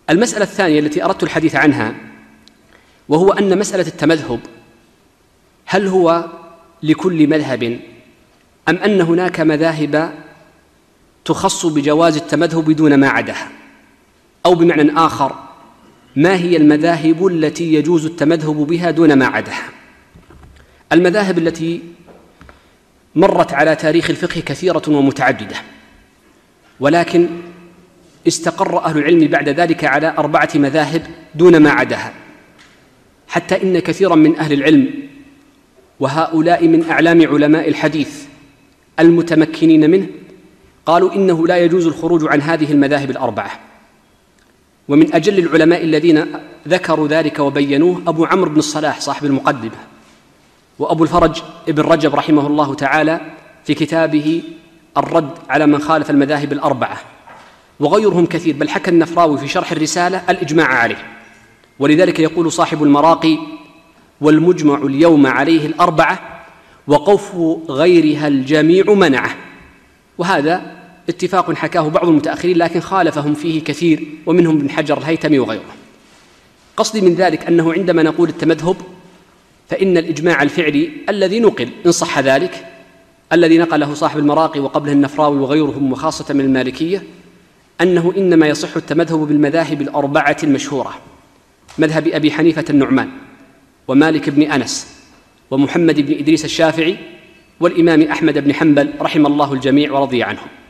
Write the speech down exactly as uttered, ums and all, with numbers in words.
المسألة الثانية التي أردت الحديث عنها، وهو أن مسألة التمذهب هل هو لكل مذهب أم أن هناك مذاهب تخص بجواز التمذهب دون ما عداها؟ أو بمعنى آخر، ما هي المذاهب التي يجوز التمذهب بها دون ما عداها؟ المذاهب التي مرت على تاريخ الفقه كثيرة ومتعددة، ولكن استقر أهل العلم بعد ذلك على أربعة مذاهب دون ما عداها، حتى إن كثيرا من أهل العلم، وهؤلاء من أعلام علماء الحديث المتمكنين منه، قالوا إنه لا يجوز الخروج عن هذه المذاهب الأربعة. ومن أجل العلماء الذين ذكروا ذلك وبينوه أبو عمرو بن الصلاح صاحب المقدمة، وأبو الفرج ابن رجب رحمه الله تعالى في كتابه الرد على من خالف المذاهب الأربعة، وغيرهم كثير، بل حكى النفراوي في شرح الرسالة الإجماع عليه. ولذلك يقول صاحب المراقي: والمجمع اليوم عليه الأربعة وقوف غيرها الجميع منعه. وهذا اتفاق حكاه بعض المتأخرين، لكن خالفهم فيه كثير، ومنهم ابن حجر الهيثمي وغيره. قصدي من ذلك أنه عندما نقول التمذهب فإن الإجماع الفعلي الذي نقل، إن صح ذلك، الذي نقله صاحب المراقي وقبله النفراوي وغيرهم وخاصة من المالكية، أنه إنما يصح التمذهب بالمذاهب الأربعة المشهورة: مذهب أبي حنيفة النعمان، ومالك بن أنس، ومحمد بن إدريس الشافعي، والإمام أحمد بن حنبل رحم الله الجميع ورضي عنهم.